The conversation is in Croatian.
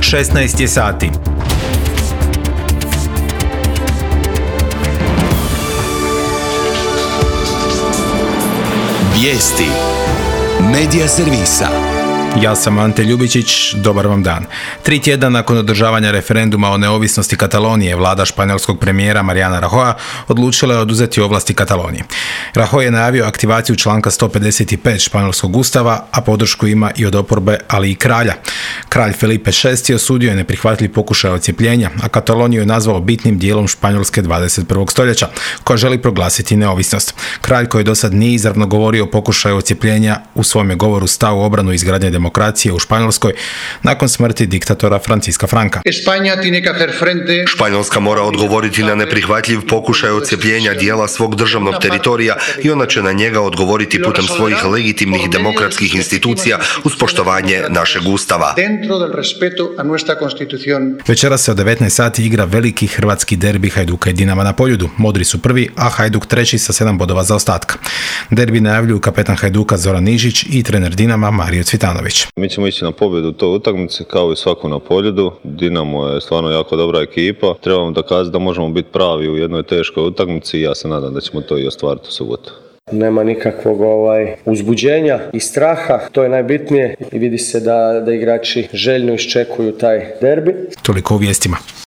16 je sati. Vijesti Medija servisa. Ja sam Ante Ljubičić, dobar vam dan. 3 tjedna nakon održavanja referenduma o neovisnosti Katalonije, vlada španjolskog premijera Mariana Rajoya odlučila je oduzeti ovlasti Kataloniji. Rajoy je najavio aktivaciju članka 155 španjolskog ustava, a podršku ima i od oporbe, ali i kralja. Kralj Felipe VI osudio je neprihvatljiv pokušaj odcjepljenja, a Kataloniju je nazvao bitnim dijelom Španjolske 21. stoljeća, koja želi proglasiti neovisnost. Kralj, koji do sad nije izravno govorio o pokušaju odcjepljenja, u svom je govoru stao u obranu izgradnje demokracije u Španjolskoj nakon smrti diktatora Francisca Franca. Španjolska mora odgovoriti na neprihvatljiv pokušaj odcjepljenja dijela svog državnog teritorija i ona će na njega odgovoriti putem svojih legitimnih demokratskih institucija uz poštovanje našeg ustava. Večeras se od 19 sati igra veliki hrvatski derbi Hajduka i Dinama na Poljudu. Modri su prvi, a Hajduk treći sa 7 bodova zaostatka. Derbi najavljuju kapetan Hajduka Zoran Nižić i trener Dinama Mario Cvitanović. Mi ćemo ići na pobjedu u toj utakmici kao i svaku na Poljudu. Dinamo je stvarno jako dobra ekipa. Trebamo dokazati da možemo biti pravi u jednoj teškoj utakmici i ja se nadam da ćemo to i ostvariti u subotu. Nema nikakvog uzbuđenja i straha, to je najbitnije i vidi se da igrači željno iščekuju taj derbi. Toliko u vijestima.